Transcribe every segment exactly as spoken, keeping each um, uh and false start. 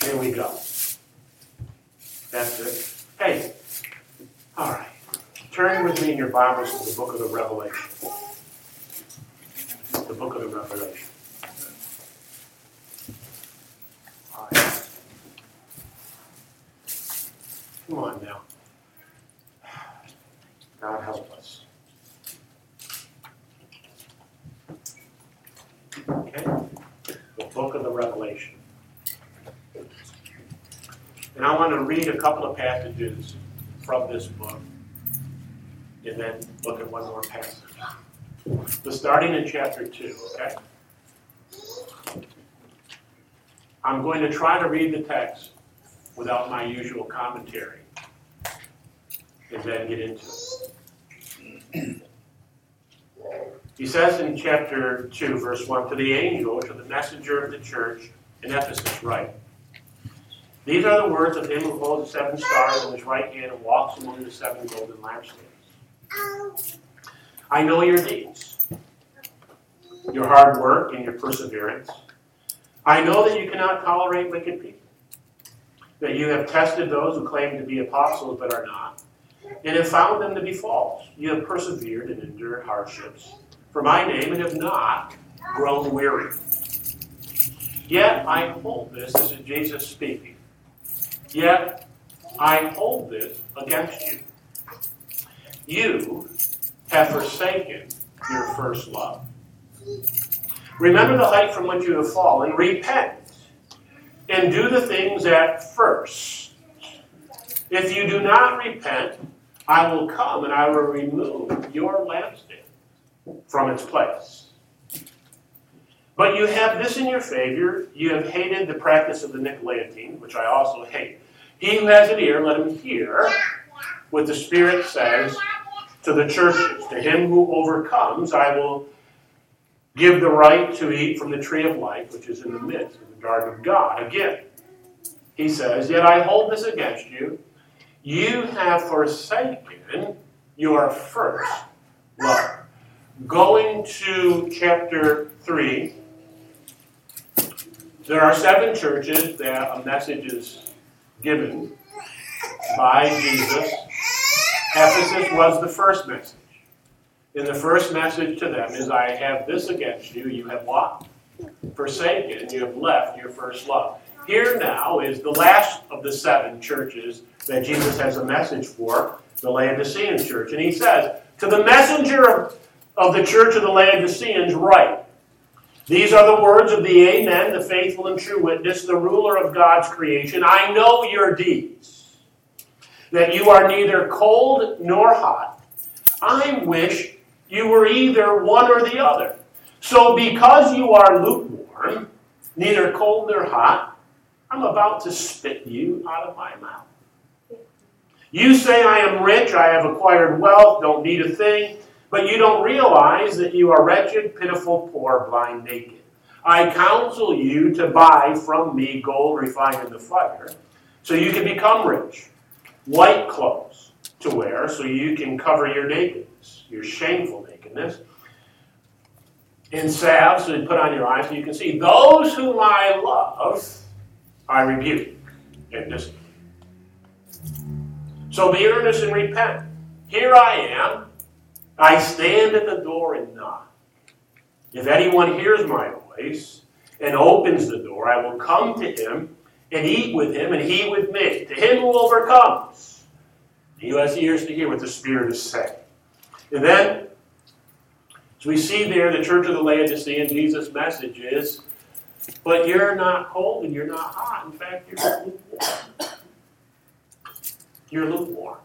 Here we go. That's it. Hey, all right. Turn with me in your Bibles to the book of the Revelation. The book of the Revelation. All right. Come on now. God help us. Okay? The book of the Revelation. And I want to read a couple of passages from this book and then look at one more passage. So starting in chapter two, okay? I'm going to try to read the text without my usual commentary and then get into it. He says in chapter two, verse one, to the angel, to the messenger of the church in Ephesus, write, these are the words of him who holds the seven stars in his right hand and walks among the seven golden lampstands. I know your deeds, your hard work and your perseverance. I know that you cannot tolerate wicked people, that you have tested those who claim to be apostles but are not, and have found them to be false. You have persevered and endured hardships for my name and have not grown weary. Yet I hold this, this is Jesus speaking, yet I hold this against you. You have forsaken your first love. Remember the height from which you have fallen. Repent and do the things at first. If you do not repent, I will come and I will remove your lampstand from its place. But you have this in your favor. You have hated the practice of the Nicolaitans, which I also hate. He who has an ear, let him hear what the Spirit says to the churches. To him who overcomes, I will give the right to eat from the tree of life, which is in the midst of the garden of God. Again, he says, yet I hold this against you. You have forsaken your first love. Going to chapter three, there are seven churches that a message is given by Jesus. Ephesus was the first message. And the first message to them is, I have this against you. You have what? Forsaken. You have left your first love. Here now is the last of the seven churches that Jesus has a message for, the Laodicean church. And he says, to the messenger of, of the church of the Laodiceans, write, these are the words of the Amen, the faithful and true witness, the ruler of God's creation. I know your deeds, that you are neither cold nor hot. I wish you were either one or the other. So because you are lukewarm, neither cold nor hot, I'm about to spit you out of my mouth. You say, I am rich, I have acquired wealth, don't need a thing, but you don't realize that you are wretched, pitiful, poor, blind, naked. I counsel you to buy from me gold refined in the fire, so you can become rich, white clothes to wear, so you can cover your nakedness, your shameful nakedness, and salve, so you put on your eyes so you can see. Those whom I love, I rebuke and discipline. So be earnest and repent. Here I am. I stand at the door and knock. If anyone hears my voice and opens the door, I will come to him and eat with him and he with me. To him who overcomes, he who has ears to hear what the Spirit is saying. And then, as we see there, the church of the Laodicean, Jesus' message is, but you're not cold and you're not hot. In fact, you're lukewarm. You're lukewarm.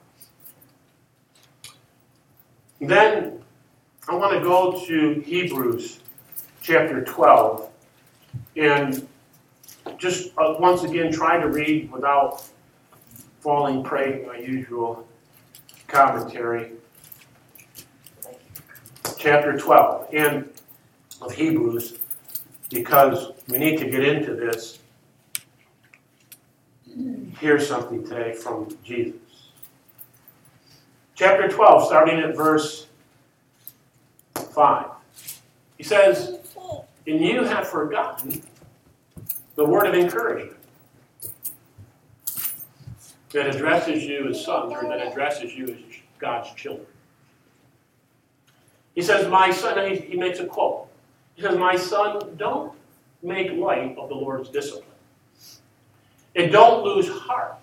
Then I want to go to Hebrews chapter twelve and just uh, once again try to read without falling prey to my usual commentary. Chapter twelve and of Hebrews, because we need to get into this. Here's something today from Jesus. Chapter twelve, starting at verse five. He says, and you have forgotten the word of encouragement, that addresses you as sons or that addresses you as God's children. He says, my son, he, he makes a quote. He says, my son, don't make light of the Lord's discipline. And don't lose heart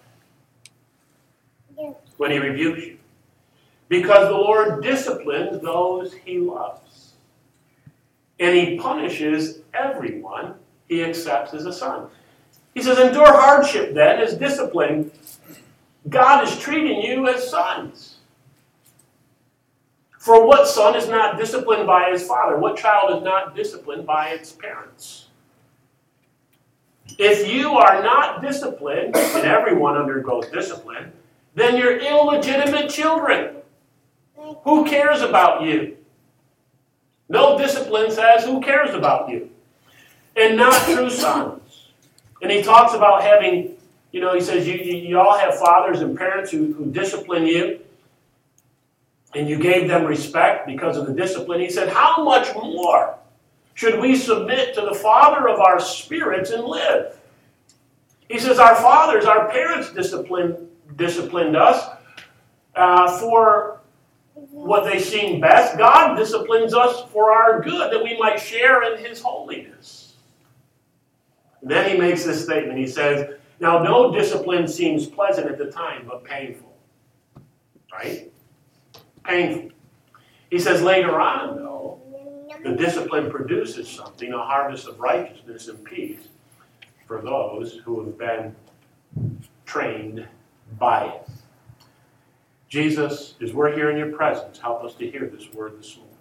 when he rebukes you. Because the Lord disciplines those he loves. And he punishes everyone he accepts as a son. He says, endure hardship then as discipline. God is treating you as sons. For what son is not disciplined by his father? What child is not disciplined by its parents? If you are not disciplined, and everyone undergoes discipline, then you're illegitimate children. Who cares about you? No discipline says, who cares about you? And not true sons. And he talks about having, you know, he says, you, you, you all have fathers and parents who, who discipline you. And you gave them respect because of the discipline. He said, how much more should we submit to the Father of our spirits and live? He says, our fathers, our parents disciplined, disciplined us uh, for what they seem best. God disciplines us for our good, that we might share in his holiness. And then he makes this statement. He says, now no discipline seems pleasant at the time, but painful. Right? Painful. He says later on, though, the discipline produces something, a harvest of righteousness and peace for those who have been trained by it. Jesus, as we're here in your presence, help us to hear this word this morning.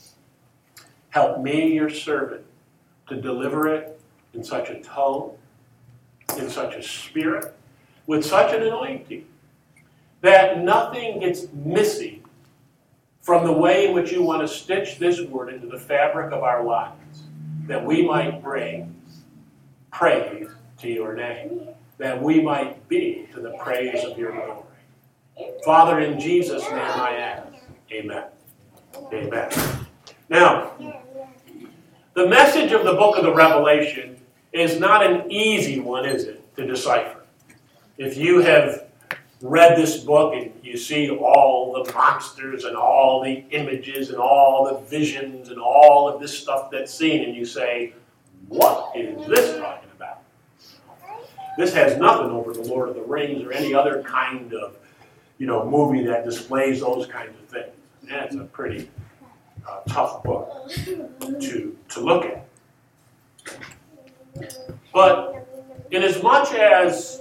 Help me, your servant, to deliver it in such a tone, in such a spirit, with such an anointing, that nothing gets missing from the way in which you want to stitch this word into the fabric of our lives, that we might bring praise to your name, that we might be to the praise of your glory. Father, in Jesus' name I ask. Amen. Amen. Now, the message of the book of the Revelation is not an easy one, is it, to decipher? If you have read this book and you see all the monsters and all the images and all the visions and all of this stuff that's seen, and you say, what is this talking about? This has nothing over the Lord of the Rings or any other kind of, you know, movie that displays those kinds of things. That's a pretty uh, tough book to, to look at. But in as much as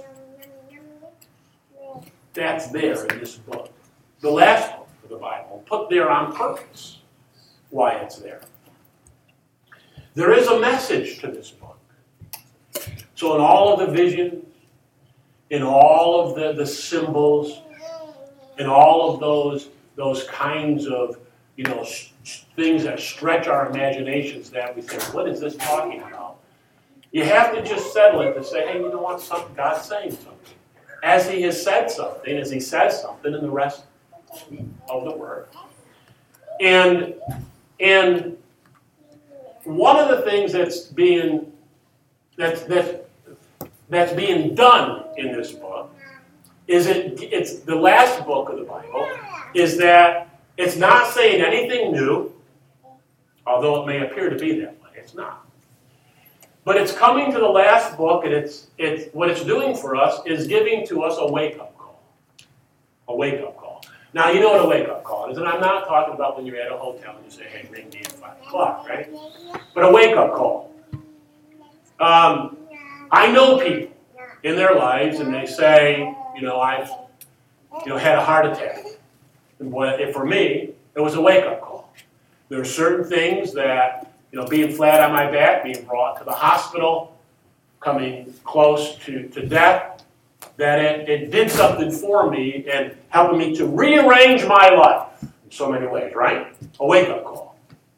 that's there in this book, the last book of the Bible, put there on purpose why it's there. There is a message to this book. So in all of the visions, in all of the, the symbols, in all of those, those kinds of, you know, sh- things that stretch our imaginations that we think, what is this talking about? You have to just settle it to say, hey, you know what, something, God's saying something. As he has said something, as he says something in the rest of the word. And, and one of the things that's being, that's, that's, that's being done in this book is it, it's the last book of the Bible, is that it's not saying anything new, although it may appear to be that way. It's not. But it's coming to the last book, and it's it's what it's doing for us is giving to us a wake-up call. A wake-up call. Now, you know what a wake-up call is, and I'm not talking about when you're at a hotel and you say, hey, ring me at five o'clock, right? But a wake-up call. Um, I know people in their lives, and they say, you know, I've you know, had a heart attack. And boy, for me, it was a wake-up call. There are certain things that, you know, being flat on my back, being brought to the hospital, coming close to, to death, that it, it did something for me and helping me to rearrange my life in so many ways, right? A wake-up call.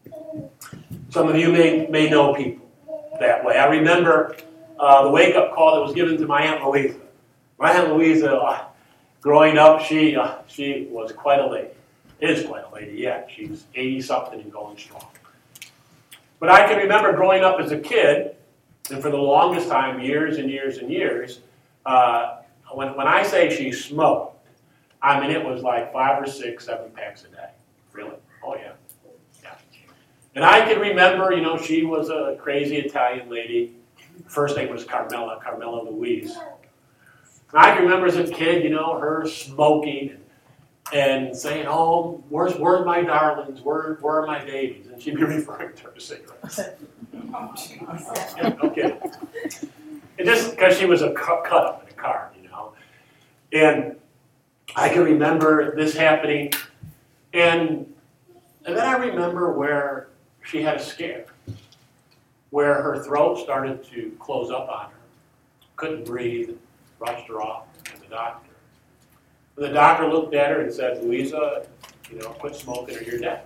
Some of you may, may know people that way. I remember uh, the wake-up call that was given to my Aunt Louisa. My Aunt Louisa, uh, growing up, she uh, she was quite a lady. Is quite a lady, yeah. She's eighty-something and going strong. But I can remember growing up as a kid, and for the longest time, years and years and years, uh, when, when I say she smoked, I mean, it was like five or six, seven packs a day. Really? Oh, yeah. Yeah. And I can remember, you know, she was a crazy Italian lady. First name was Carmela, Carmela Louise. And I can remember as a kid, you know, her smoking and saying, oh, where's, where's my darlings? Where, where are my babies? And she'd be referring to her cigarettes. Yeah, okay. And just because she was a cut, cut up in a car, you know. And I can remember this happening. And, and then I remember where she had a scare, where her throat started to close up on her, couldn't breathe, rushed her off to the doctor. And the doctor looked at her and said, Louisa, you know, quit smoking or you're dead.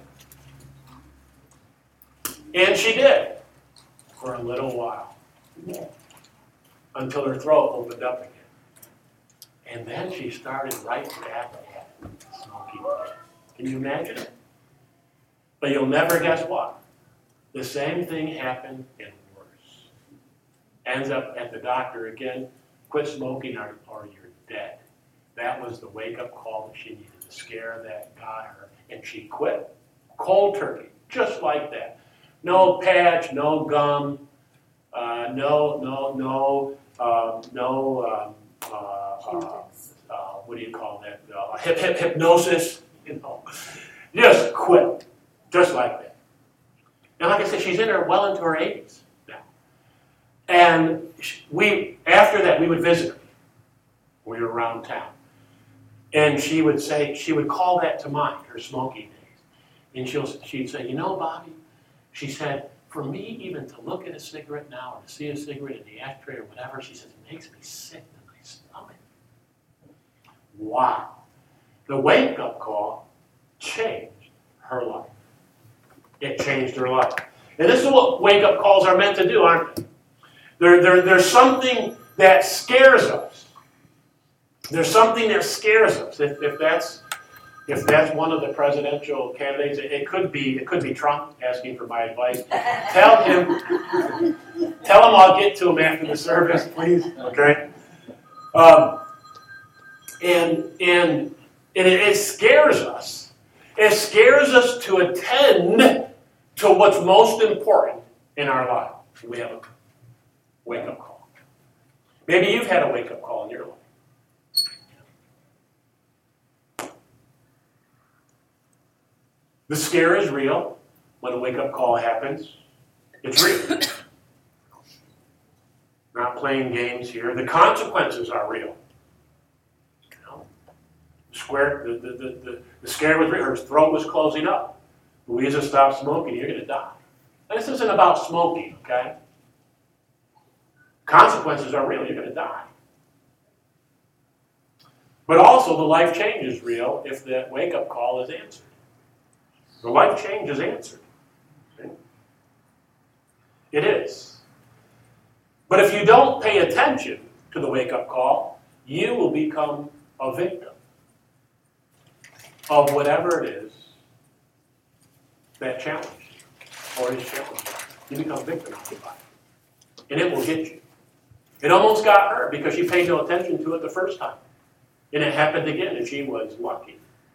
And she did for a little while, until her throat opened up again. And then she started right back at smoking. Can you imagine it? But you'll never guess what. The same thing happened and worse. Ends up at the doctor again, quit smoking or, or you're dead. That was the wake-up call that she needed, the scare that got her. And she quit. Cold turkey, just like that. No patch, no gum, uh, no, no, no, um, no, um, uh, uh, uh, what do you call that? Uh, hip, hip, hypnosis, you know. Just quit, just like that. And like I said, she's in her, well into her eighties now. And we, after that, we would visit her. We were around town. And she would say, she would call that to mind, her smoking days. And she'll, she'd say, you know, Bobby, she said, for me even to look at a cigarette now or to see a cigarette in the ashtray or whatever, she says, it makes me sick to my stomach. Wow. The wake-up call changed her life. It changed her life. And this is what wake-up calls are meant to do, aren't they? They're, they're, there's something that scares us. There's something that scares us. If, if that's if that's one of the presidential candidates, it, it could be it could be Trump asking for my advice. Tell him, tell him I'll get to him after the service, please. Okay. Um, and and and it, it scares us. It scares us to attend to what's most important in our life. We have a wake-up call. Maybe you've had a wake-up call in your life. The scare is real when a wake-up call happens. It's real. Not playing games here. The consequences are real. You know, square, the, the, the, the, the scare was real. Her throat was closing up. Louisa, stop smoking. You're going to die. And this isn't about smoking, okay? Consequences are real. You're going to die. But also, the life change is real if that wake-up call is answered. The life change is answered. Okay? It is. But if you don't pay attention to the wake-up call, you will become a victim of whatever it is that challenges you or is challenging you. You become a victim of it. And it will get you. It almost got her because she paid no attention to it the first time. And it happened again, and she was lucky.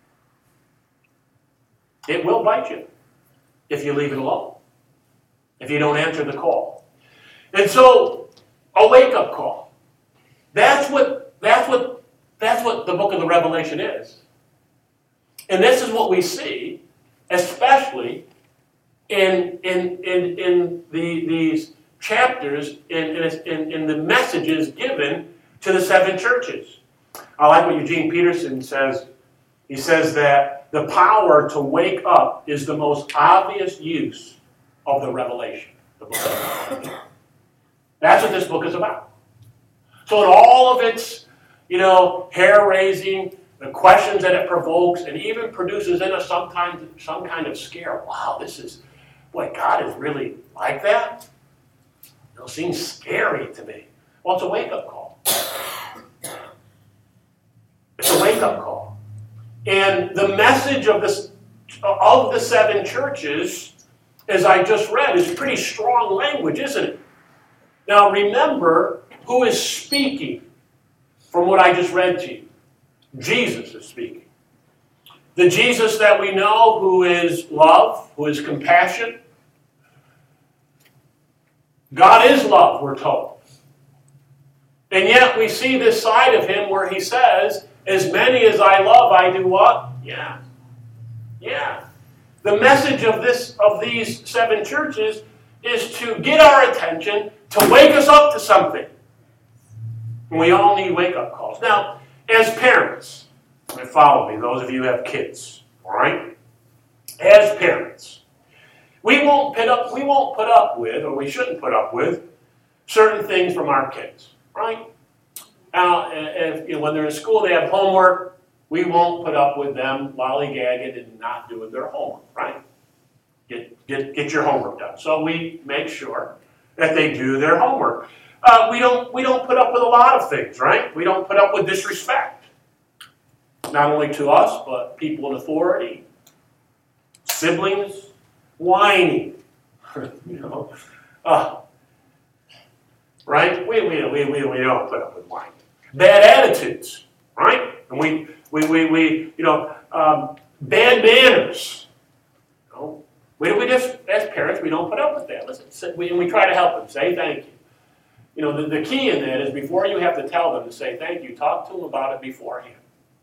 It will bite you if you leave it alone, if you don't answer the call. And so, a wake-up call. That's what, that's what, that's what the book of the Revelation is. And this is what we see, especially in, in, in, in the, these chapters, in, in, in the messages given to the seven churches. I like what Eugene Peterson says. He says that the power to wake up is the most obvious use of the revelation. The book of Revelation. That's what this book is about. So in all of its, you know, hair-raising, the questions that it provokes, and even produces in us sometimes some kind of scare. Wow, this is, boy, God is really like that? It seems scary to me. Well, it's a wake-up call. It's a wake-up call. And the message of, this, of the seven churches, as I just read, is pretty strong language, isn't it? Now remember who is speaking from what I just read to you. Jesus is speaking. The Jesus that we know, who is love, who is compassion. God is love, we're told. And yet we see this side of him where he says, as many as I love, I do what? Yeah. Yeah. The message of this of these seven churches is to get our attention, to wake us up to something. And we all need wake-up calls. Now, as parents, follow me, those of you who have kids, all right? As parents, we won't put up, we won't put up with, or we shouldn't put up with, certain things from our kids, right? Now, if, you know, when they're in school, they have homework, we won't put up with them lollygagging and not doing their homework, right? Get, get, get your homework done. So we make sure that they do their homework. Uh, we don't, we don't put up with a lot of things, right? We don't put up with disrespect. Not only to us, but people in authority, siblings, whining, you know, uh, right? We, we, we, we, we don't put up with whining. Bad attitudes, right? And we, we, we, we you know, um, bad manners. You know? We, we just, as parents, we don't put up with that. Listen, we, and we try to help them, say thank you. You know, the, the key in that is before you have to tell them to say thank you, talk to them about it beforehand.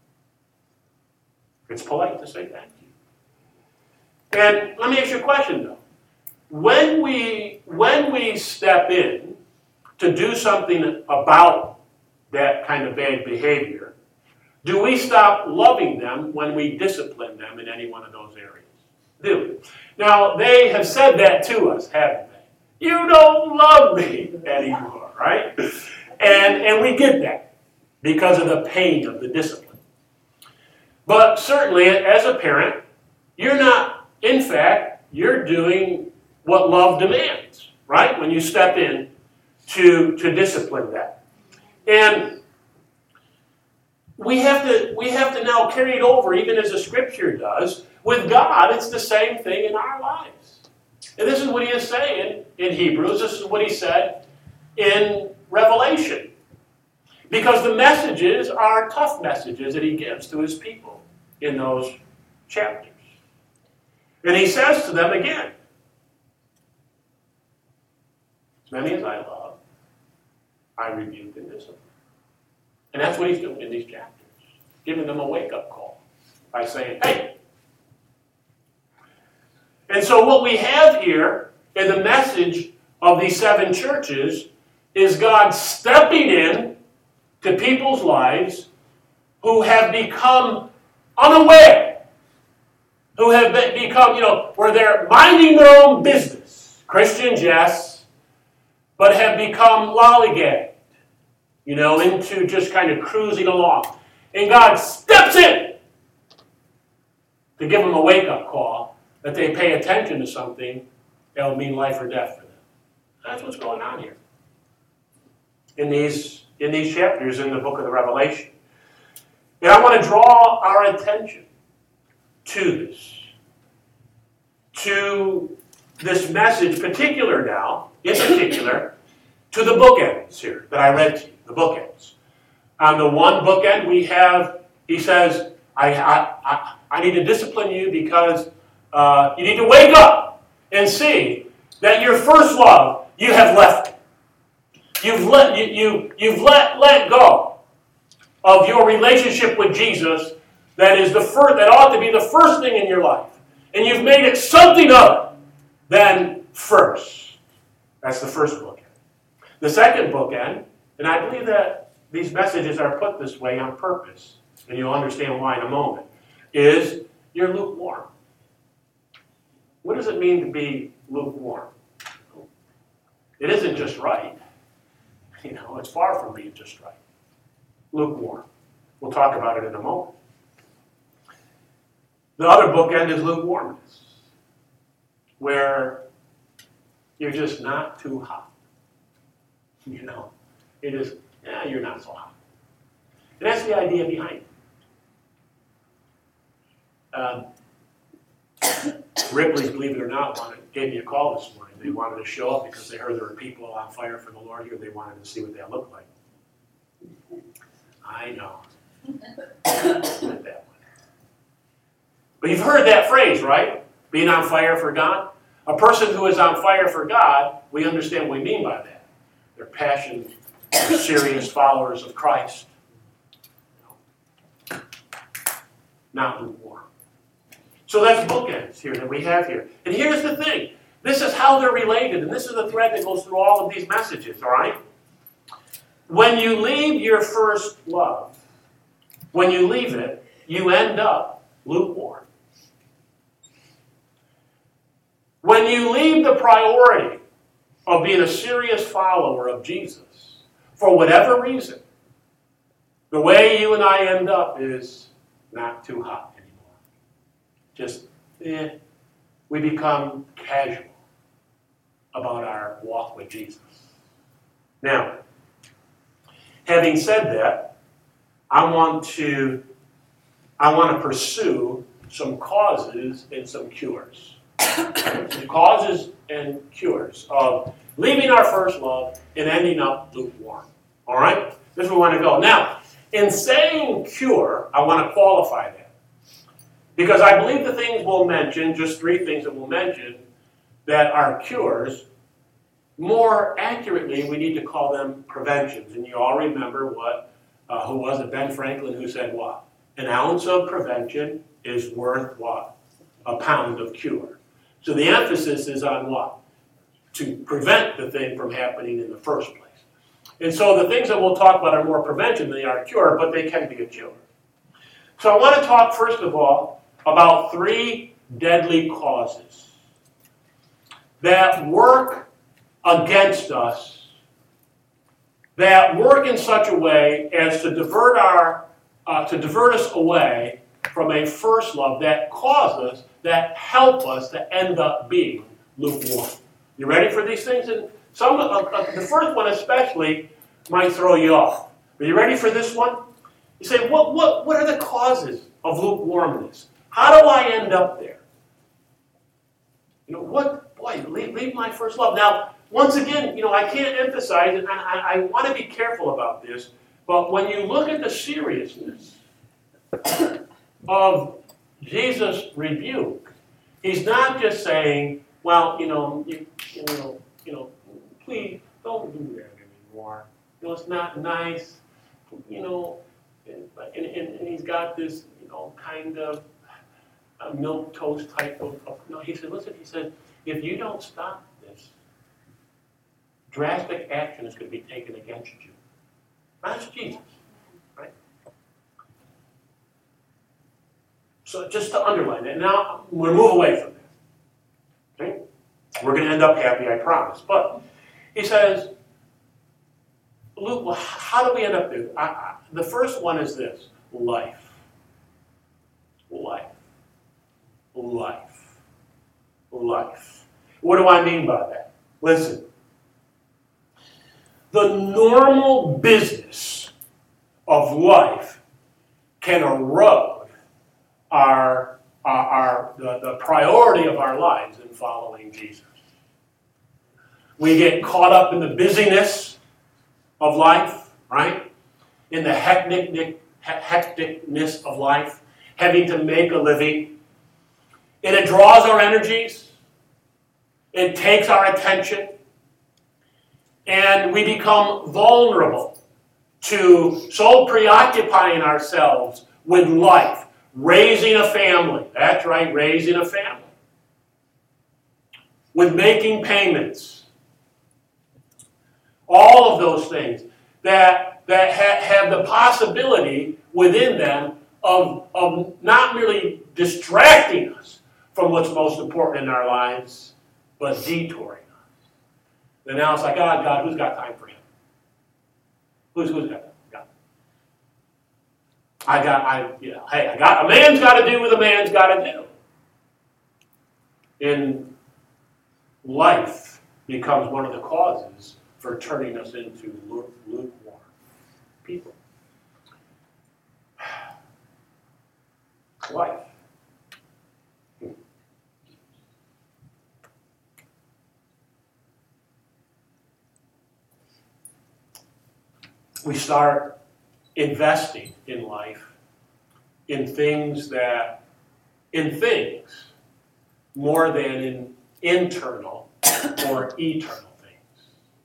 It's polite to say thank you. And let me ask you a question, though. When we, when we step in to do something about that kind of bad behavior, do we stop loving them when we discipline them in any one of those areas? Do we? Now, they have said that to us, haven't they? You don't love me anymore, right? And, and we get that because of the pain of the discipline. But certainly, as a parent, you're not, in fact, you're doing what love demands, right? When you step in to, to discipline that. And we have to we have to now carry it over, even as the Scripture does. With God, it's the same thing in our lives. And this is what he is saying in Hebrews. This is what he said in Revelation. Because the messages are tough messages that he gives to his people in those chapters. And he says to them again, as many as I love, I rebuke and discipline. And that's what he's doing in these chapters, giving them a wake-up call by saying, hey. And so what we have here in the message of these seven churches is God stepping in to people's lives who have become unaware, who have become, you know, where they're minding their own business. Christians, yes, but have become lollygagged, you know, into just kind of cruising along. And God steps in to give them a wake-up call that they pay attention to something that will mean life or death for them. That's what's going on here in these, in these chapters in the book of the Revelation. And I want to draw our attention to this, to this message, particular now, in particular, to the bookends here that I read to you, the bookends. On the one bookend we have, he says, I, I, I, I need to discipline you because uh, you need to wake up and see that your first love, you have left. You've let, you, you, you've let, let go of your relationship with Jesus that is the first, that ought to be the first thing in your life. And you've made it something other than first. That's the first bookend. The second bookend, and I believe that these messages are put this way on purpose, and you'll understand why in a moment, is you're lukewarm. What does it mean to be lukewarm? It isn't just right. You know, it's far from being just right. Lukewarm. We'll talk about it in a moment. The other bookend is lukewarmness, where you're just not too hot. You know, it is, yeah, you're not so hot. And that's the idea behind it. Um, Ripley's, believe it or not, wanted, gave me a call this morning. They wanted to show up because they heard there were people on fire for the Lord here. They wanted to see what that looked like. I know. That one. But you've heard that phrase, right? Being on fire for God. A person who is on fire for God, we understand what we mean by that. They're passionate, serious followers of Christ. Not lukewarm. So that's bookends here that we have here. And here's the thing. This is how they're related, and this is the thread that goes through all of these messages, all right? When you leave your first love, when you leave it, you end up lukewarm. When you leave the priority of being a serious follower of Jesus, for whatever reason, the way you and I end up is not too hot anymore. Just, eh, we become casual about our walk with Jesus. Now, having said that, I want to, I want to pursue some causes and some cures. Some causes and cures of leaving our first love and ending up lukewarm. All right? This is where we want to go. Now, in saying cure, I want to qualify that. Because I believe the things we'll mention, just three things that we'll mention, that are cures, more accurately, we need to call them preventions. And you all remember what, uh, who was it, Ben Franklin, who said what? An ounce of prevention is worth what? A pound of cure. So the emphasis is on what? To prevent the thing from happening in the first place. And so the things that we'll talk about are more prevention than they are cure, but they can be a cure. So I want to talk, first of all, about three deadly causes that work against us, that work in such a way as to divert our, uh, to divert us away from a first love, that cause us, that help us to end up being lukewarm. You ready for these things? And some, uh, uh, the first one especially might throw you off. Are you ready for this one? You say, what, what, what are the causes of lukewarmness? How do I end up there? You know, what, boy, leave, leave my first love. Now, once again, you know, I can't emphasize, and I, I, I want to be careful about this, but when you look at the seriousness of Jesus' rebuke, he's not just saying, well, you know, you, you know, you know, please don't do that anymore. You know, it's not nice. You know, and, and, and he's got this, you know, kind of a milk toast type of, of. No, he said, listen. He said, if you don't stop this, drastic action is going to be taken against you. That's Jesus, right? So just to underline that. Now we'll move away from that. Okay? We're going to end up happy, I promise. But he says, Luke, well, how do we end up there? I, I, the first one is this: life. Life. Life. Life. What do I mean by that? Listen. The normal business of life can erode our, our, our the, the priority of our lives in following Jesus. We get caught up in the busyness of life, right? In the hectic, hecticness of life, having to make a living. And it draws our energies. It takes our attention. And we become vulnerable to so preoccupying ourselves with life, raising a family. That's right, raising a family. With making payments. All of those things that, that ha- have the possibility within them of, of not merely distracting us from what's most important in our lives, but detouring us. And now it's like, God, God, who's got time for him? Who's, who's got time? God. I got, I, yeah, hey, I got, a man's got to do what a man's got to do. And life becomes one of the causes for turning us into lukewarm people. Life. We start investing in life in things that, in things more than in internal or eternal things.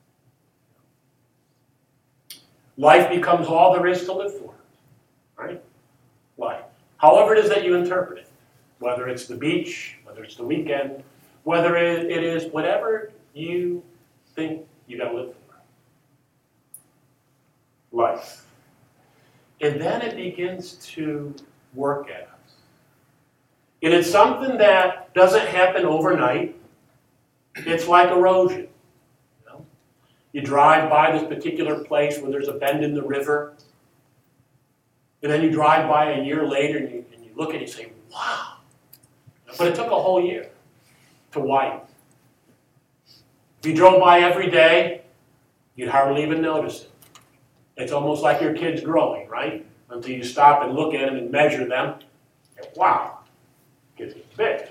Life becomes all there is to live for, right? Life. However it is that you interpret it, whether it's the beach, whether it's the weekend, whether it is whatever you think you got to live for. Life. And then it begins to work at us. And it's something that doesn't happen overnight. It's like erosion. You know? You drive by this particular place where there's a bend in the river, and then you drive by a year later and you, and you look at it and say, wow. But it took a whole year to widen. If you drove by every day, you'd hardly even notice it. It's almost like your kid's growing, right? Until you stop and look at them and measure them. And wow, kids get big.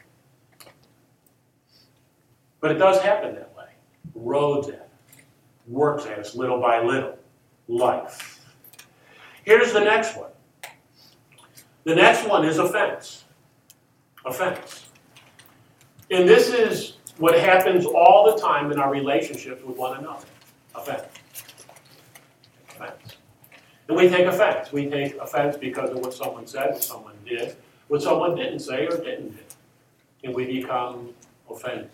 But it does happen that way. Roads at us, works at us little by little. Life. Here's the next one. The next one is offense. Offense. And this is what happens all the time in our relationships with one another. Offense. Offense. And we take offense. We take offense because of what someone said, what someone did, what someone didn't say or didn't do. And we become offended.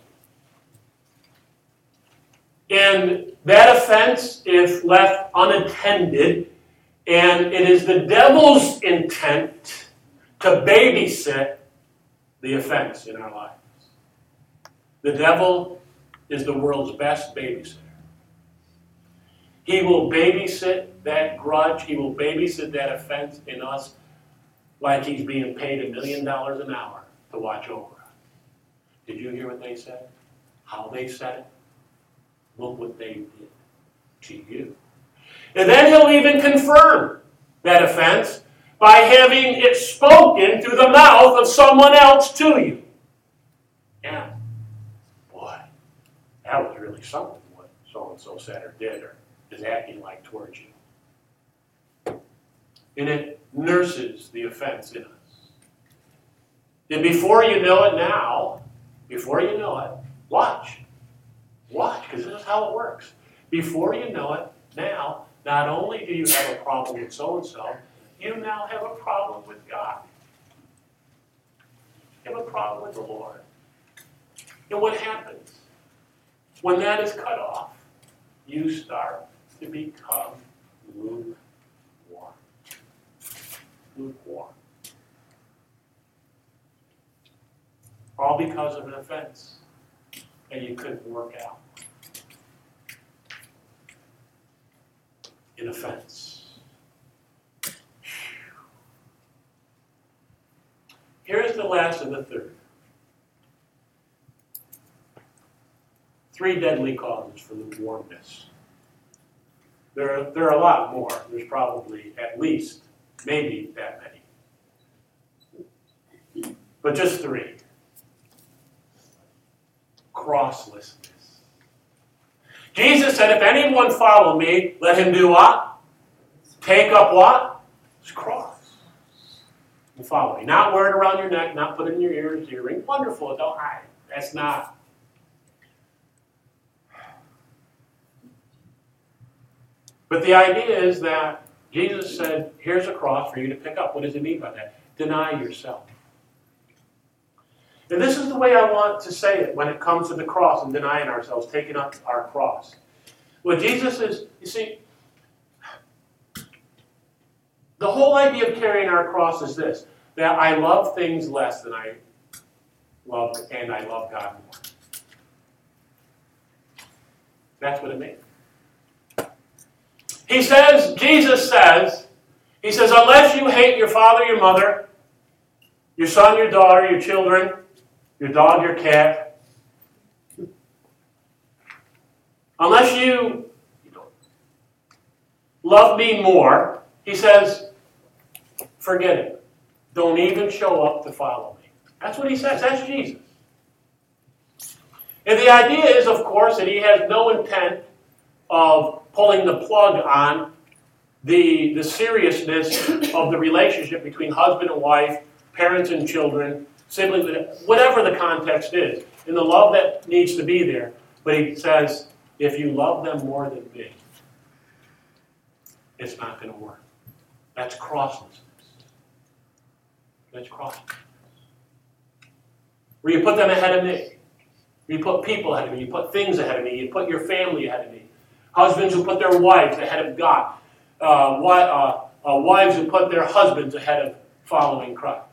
And that offense, if left unattended, and it is the devil's intent to babysit the offense in our lives. The devil is the world's best babysitter. He will babysit that grudge. He will babysit that offense in us like he's being paid a million dollars an hour to watch over us. Did you hear what they said? How they said it? Look what they did to you. And then he'll even confirm that offense by having it spoken through the mouth of someone else to you. Yeah. Boy, that was really something what so-and-so said or did or is acting like towards you. And it nurses the offense in us. And before you know it now, before you know it, watch. Watch, because this is how it works. Before you know it, now, not only do you have a problem with so-and-so, you now have a problem with God. You have a problem with the Lord. And what happens? When that is cut off, you start to become lukewarm. Lukewarm. All because of an offense that you couldn't work out. An offense. Here's the last of the third. Three deadly causes for lukewarmness. There are, there are a lot more. There's probably at least, maybe that many. But just three. Crosslessness. Jesus said, if anyone follow me, let him do what? Take up what? His cross. And follow me. Not wear it around your neck, not put it in your ears, earring. Wonderful, don't hide. That's not. But the idea is that Jesus said, here's a cross for you to pick up. What does he mean by that? Deny yourself. And this is the way I want to say it when it comes to the cross and denying ourselves, taking up our cross. What Jesus is, you see, the whole idea of carrying our cross is this, that I love things less than I love, and I love God more. That's what it means. He says, Jesus says, he says, unless you hate your father, your mother, your son, your daughter, your children, your dog, your cat, unless you love me more, he says, forget it. Don't even show up to follow me. That's what he says. That's Jesus. And the idea is, of course, that he has no intent of pulling the plug on the, the seriousness of the relationship between husband and wife, parents and children, siblings, whatever the context is, and the love that needs to be there. But he says, if you love them more than me, it's not going to work. That's crosslessness. That's crosslessness. Where you put them ahead of me. You put people ahead of me. You put things ahead of me. You put your family ahead of me. Husbands who put their wives ahead of God. Uh, wi- uh, uh, wives who put their husbands ahead of following Christ.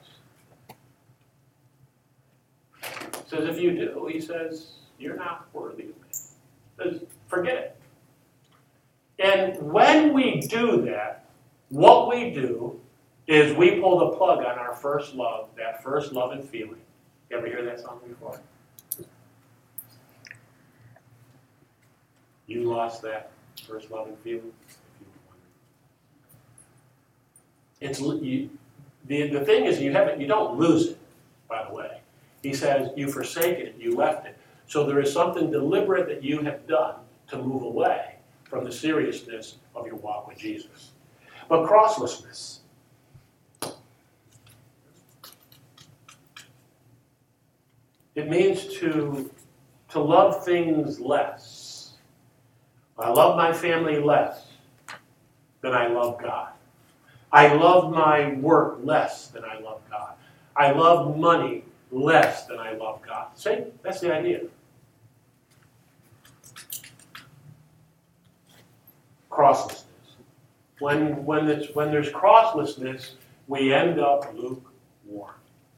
He says, if you do, he says, you're not worthy of me. He says, forget it. And when we do that, what we do is we pull the plug on our first love, that first love and feeling. You ever hear that song before? You lost that first love and feeling. It's you, the the thing is you haven't you don't lose it. By the way, he says you forsaken it, you left it. So there is something deliberate that you have done to move away from the seriousness of your walk with Jesus. But crosslessness. It means to to love things less. I love my family less than I love God. I love my work less than I love God. I love money less than I love God. See, that's the idea. Crosslessness. When, when, it's, when there's crosslessness, we end up lukewarm.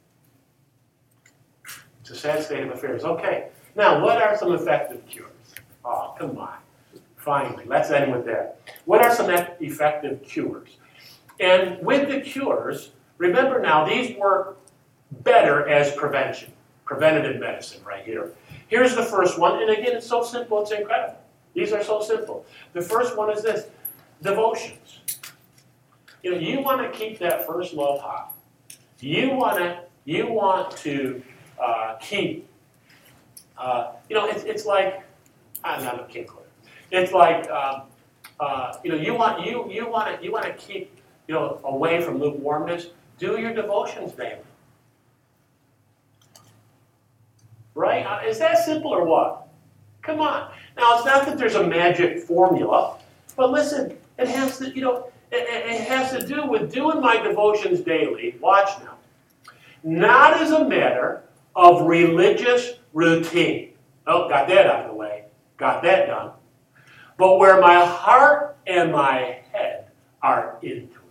It's a sad state of affairs. Okay, now what are some effective cures? Oh, come on. Finally, let's end with that. What are some effective cures? And with the cures, remember now, these work better as prevention, preventative medicine right here. Here's the first one, and again, it's so simple, it's incredible. These are so simple. The first one is this, devotions. You know, you want to keep that first love hot. You want to, you want to uh, keep, uh, you know, it's, it's like, I'm not a kid clear. It's like, um, uh, you know, you want, you, you want to, you want to keep, you know, away from lukewarmness. Do your devotions daily. Right? Uh, is that simple or what? Come on. Now, it's not that there's a magic formula, but listen, it has to, you know, it, it has to do with doing my devotions daily. Watch now. Not as a matter of religious routine. Oh, got that out of the way. Got that done. But where my heart and my head are into it.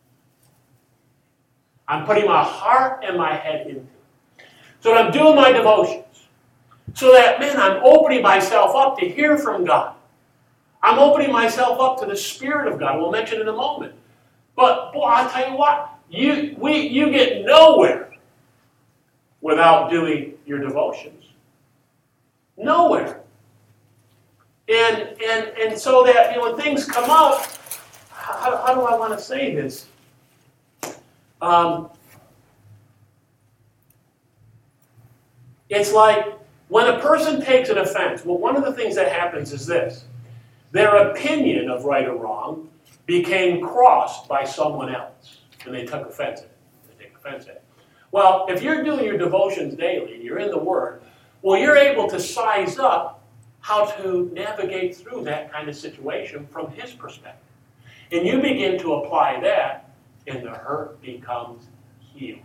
I'm putting my heart and my head into it. So that I'm doing my devotions. So that, man, I'm opening myself up to hear from God. I'm opening myself up to the Spirit of God. We'll mention in a moment. But, boy, I'll tell you what. You, we, you get nowhere without doing your devotions. Nowhere. And, and, and so that, you know, when things come up, how, how do I want to say this? Um, it's like when a person takes an offense, well, one of the things that happens is this. Their opinion of right or wrong became crossed by someone else, and they took offense at it. They take offense at it. Well, if you're doing your devotions daily, you're in the Word, well, you're able to size up how to navigate through that kind of situation from His perspective. And you begin to apply that, and the hurt becomes healed.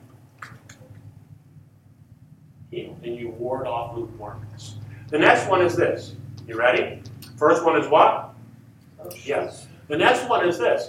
Healed. And you ward off lukewarmness. The next one is this. You ready? First one is what? Yes. The next one is this.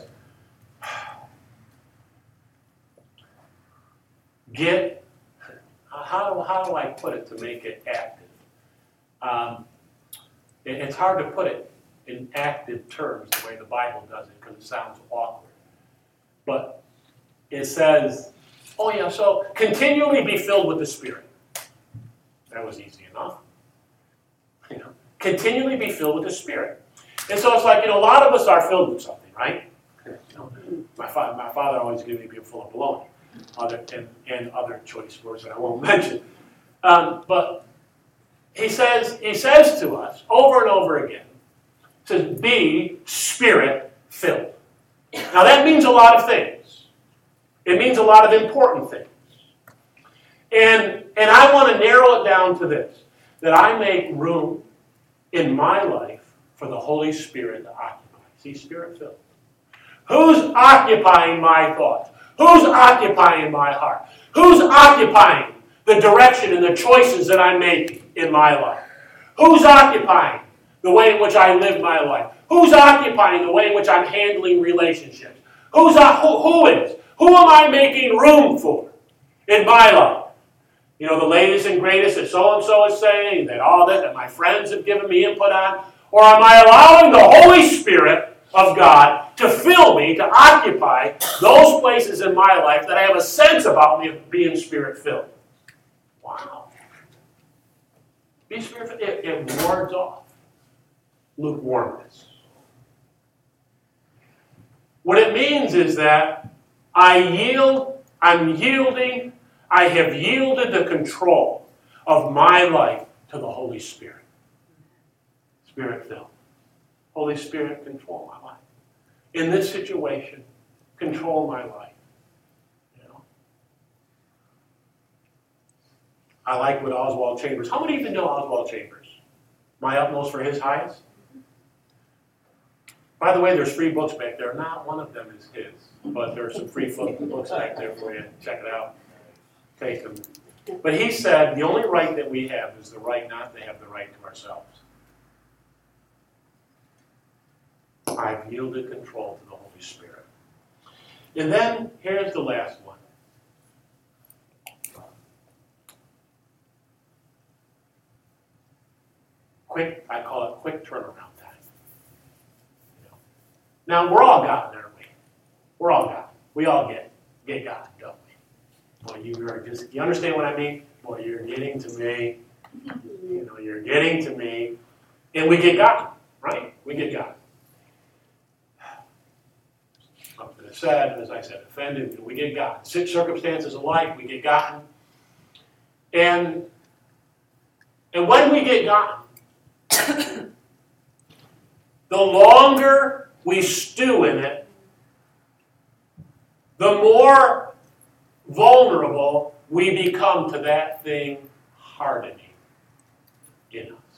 Get, how do, how do I put it to make it active? Um, it, it's hard to put it in active terms the way the Bible does it because it sounds awkward. But it says, oh yeah, so continually be filled with the Spirit. That was easy enough. You know, continually be filled with the Spirit. And so it's like, you know, a lot of us are filled with something, right? You know, my, fa- my father always gave me people full of baloney. Other, and, and other choice words that I won't mention. Um, but he says, he says to us over and over again, says, be Spirit-filled. Now that means a lot of things. It means a lot of important things. And, and I want to narrow it down to this, that I make room in my life for the Holy Spirit to occupy. See, Spirit-filled. Who's occupying my thoughts? Who's occupying my heart? Who's occupying the direction and the choices that I'm making in my life? Who's occupying the way in which I live my life? Who's occupying the way in which I'm handling relationships? Who's uh, who, who is? Who am I making room for in my life? You know, the latest and greatest that so-and-so is saying, that all that, that my friends have given me input on? Or am I allowing the Holy Spirit of God to fill me, to occupy those places in my life that I have a sense about me of being Spirit-filled? Wow. Be Spirit-filled. It, it wards off lukewarmness. What it means is that I yield, I'm yielding, I have yielded the control of my life to the Holy Spirit. Spirit-filled. Holy Spirit, control my life. In this situation, control my life. You know? I like what Oswald Chambers. How many even know Oswald Chambers? My utmost for his highest. By the way, there's free books back there. Not one of them is his, but there's some free books back there for you. Check it out. Take them. But he said the only right that we have is the right not to have the right to ourselves. I've yielded control to the Holy Spirit. And then, here's the last one. Quick, I call it quick turnaround time. You know? Now, we're all God, aren't we? We're all God. We all get, get God, don't we? Boy, you are just, you understand what I mean? Boy, you're getting to me. You know, you're getting to me. And we get God, right? We get God. Said, as I said, offended, we get gotten. Six circumstances of life, we get gotten. And, and when we get gotten, the longer we stew in it, the more vulnerable we become to that thing hardening in us.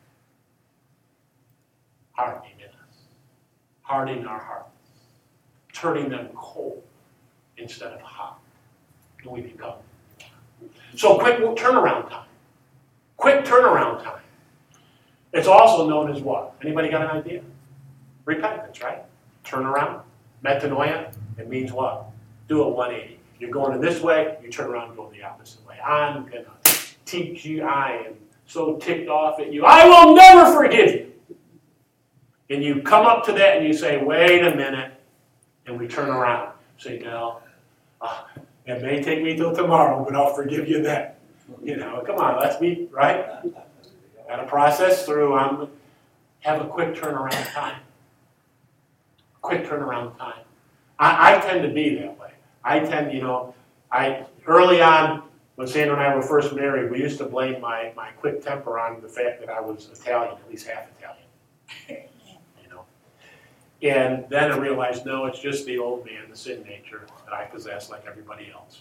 Hardening in us. Hardening our hearts. Turning them cold instead of hot. And we become. So quick turnaround time. Quick turnaround time. It's also known as what? Anybody got an idea? Repentance, right? Turn around. Metanoia. It means what? Do a one eighty. You're going in this way, you turn around and go the opposite way. I'm going to teach you. I am so ticked off at you. I will never forgive you. And you come up to that and you say, wait a minute. And we turn around. Say, no, uh, it may take me till tomorrow, but I'll forgive you then. You know, come on, let's be, right? Got to process through. I'm, have a quick turnaround time. Quick turnaround time. I, I tend to be that way. I tend, you know, I early on, when Sandra and I were first married, we used to blame my, my quick temper on the fact that I was Italian, at least half Italian. And then I realized, no, it's just the old man, the sin nature that I possess like everybody else.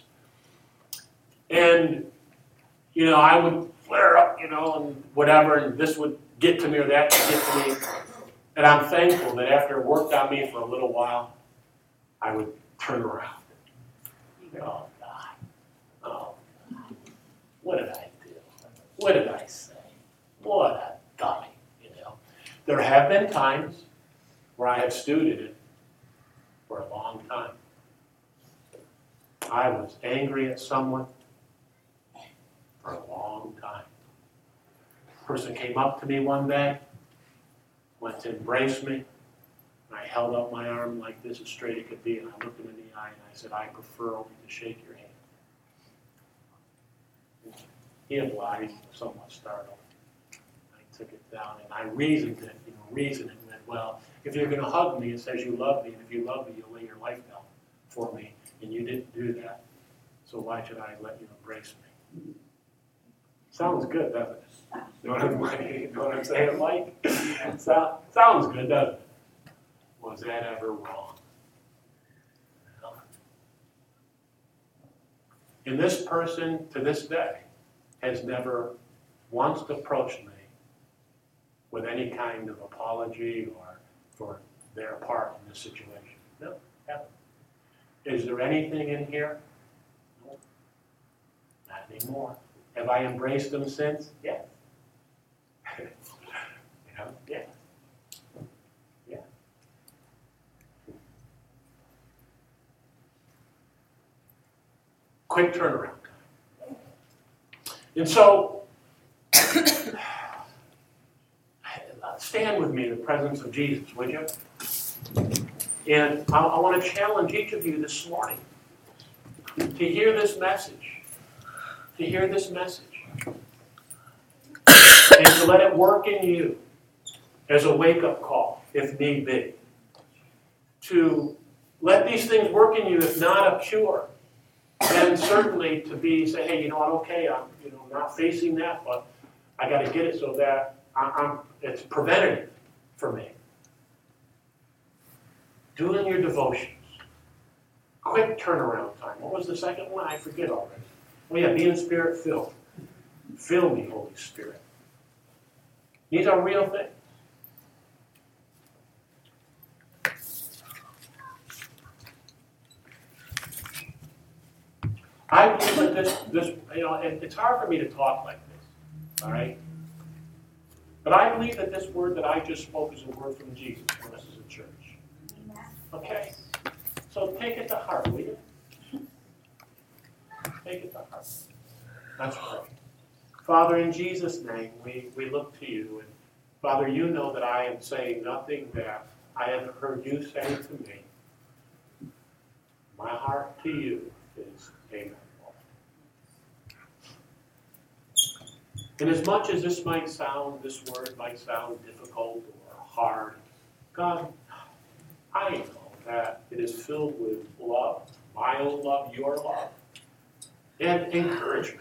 And, you know, I would flare up, you know, and whatever, and this would get to me or that would get to me. And I'm thankful that after it worked on me for a little while, I would turn around. Oh, God. Oh, God. What did I do? What did I say? What a dummy, you know. There have been times where I have stewed in it for a long time. I was angry at someone for a long time. A person came up to me one day, went to embrace me, and I held up my arm like this as straight as it could be, and I looked him in the eye and I said, I prefer only to shake your hand. He obliged, somewhat startled. I took it down and I reasoned it, you know, reasoned it, and went, well, if you're going to hug me, it says you love me, and if you love me, you'll lay your life down for me, and you didn't do that, so why should I let you embrace me? Sounds good, doesn't it? You know what I'm, you know what I'm saying, Mike? So, sounds good, doesn't it? Was that ever wrong? And this person, to this day, has never once approached me with any kind of apology or for their part in this situation. No, haven't. Is there anything in here? No, not anymore. Have I embraced them since? Yes. you know, yeah. Yeah. Quick turnaround time. And so, stand with me in the presence of Jesus, would you? And I, I want to challenge each of you this morning to hear this message, to hear this message, and to let it work in you as a wake-up call, if need be. To let these things work in you, if not a cure, then certainly to be, say, hey, you know what, okay, I'm you know not facing that, but I got to get it so that I, I'm, it's preventative for me. Doing your devotions. Quick turnaround time. What was the second one? I forget already. Oh yeah, being Spirit-filled. Fill me, Holy Spirit. These are real things. I believe that this, this, you know, and it's hard for me to talk like this, all right? But I believe that this word that I just spoke is a word from Jesus for us as a church. Okay? So take it to heart, will you? Take it to heart. Let's pray. Father, in Jesus' name, we, we look to you. And Father, you know that I am saying nothing that I haven't heard you say to me. My heart to you is amen. And as much as this might sound, this word might sound difficult or hard, God, I know that it is filled with love, my own love, your love, and encouragement.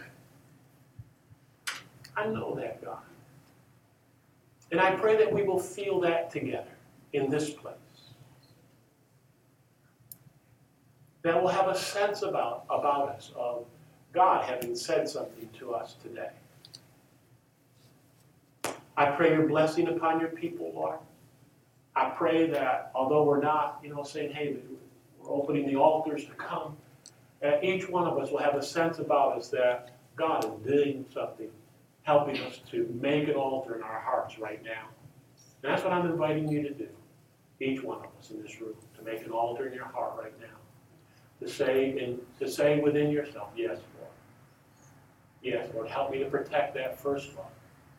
I know that, God. And I pray that we will feel that together in this place. That we'll have a sense about, about us of God having said something to us today. I pray your blessing upon your people, Lord. I pray that although we're not, you know, saying, hey, we're opening the altars to come, that each one of us will have a sense about us that God is doing something, helping us to make an altar in our hearts right now. And that's what I'm inviting you to do, each one of us in this room, to make an altar in your heart right now. To say, and to say within yourself, yes, Lord. Yes, Lord, help me to protect that first love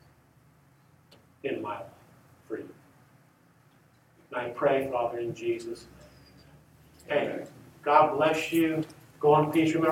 in my life for you. And I pray, Father, in Jesus' name. Hey, God bless you. Go in peace. Remember.